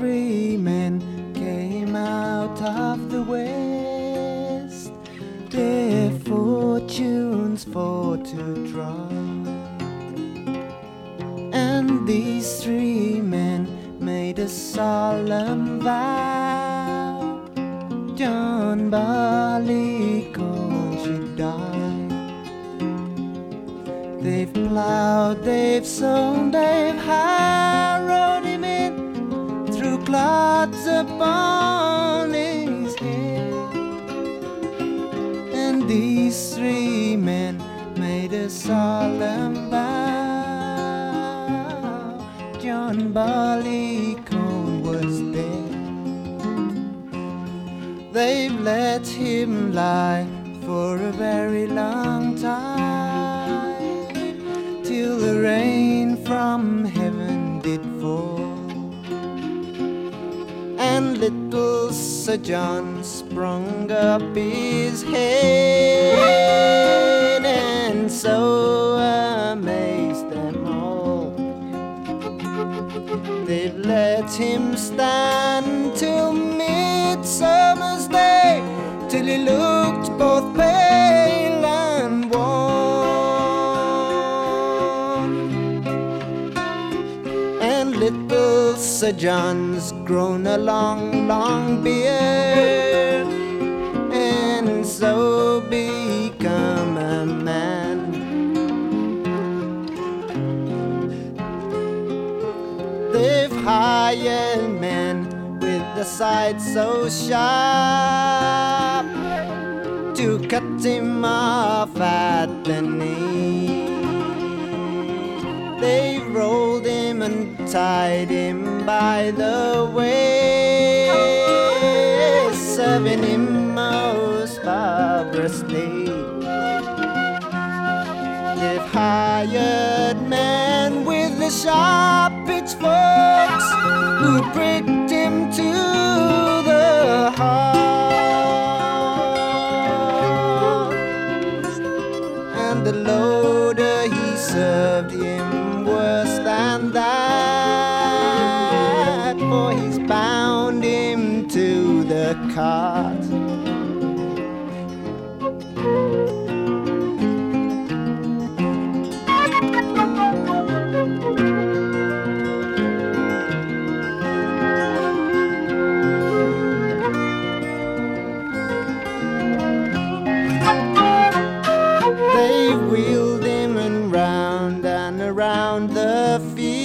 three men came out of the west, their fortunes for to try. And these three men made a solemn vow: John Barleycorn should die. They've plowed, they've sown, they've harrowed him in through clods upon his head. And these three men made a solemn vow: John Barleycorn was dead. They've let him lie for a very long time, till the rain from heaven did fall, and little Sir John sprung up his head, and so amazed them all. They've let him stand till Midsummer's Day, till he looked both pale and worn. And little Sir John's grown a long, long beard, and so become a man. They've hired men with the sight so sharp to cut him off at the knee. They rolled him and tied him by the waist, serving him most barbarously. They've hired men with the sharp pitchforks who pricked him to the heart, and the loader he served him worse than that, for he's bound him to the cart. Wheeled him and around the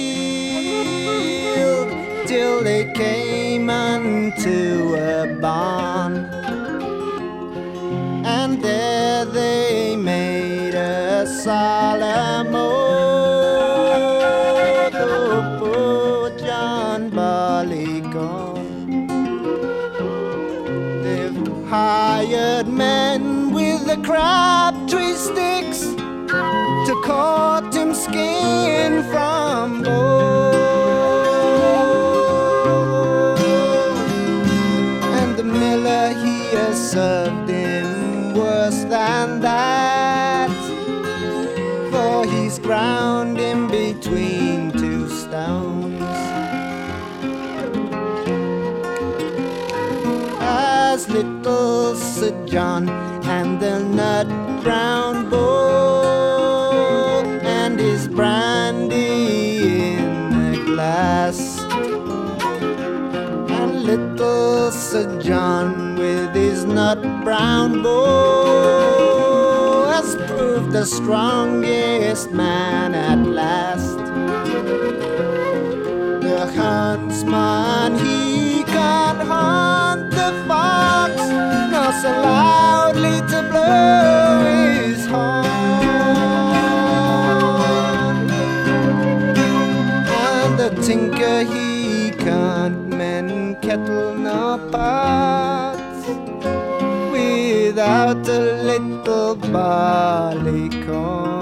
field, till they came unto a barn, and there they made a solemn oath. Oh, poor John Barleycorn. They've hired men with the crabtree sticks to cut him skin from bone, and the miller he has served him worse than that, for he's ground him between two stones. As little Sir John and the nut brown bowl, and his brandy in a glass, and little Sir John with his nut brown bowl has proved the strongest man at last. The huntsman he can't hunt the fox, nor so loudly to blow his horn, and the tinker he can't mend kettle nor pots without a little barleycorn.